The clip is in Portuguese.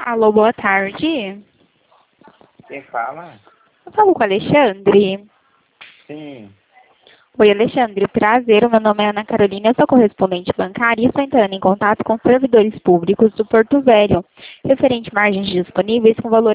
Alô, boa tarde. Quem fala? Eu falo com o Alexandre. Sim. Oi, Alexandre. Prazer, o meu nome é Ana Carolina, eu sou correspondente bancária e estou entrando em contato com servidores públicos do Porto Velho, referente margens disponíveis com valor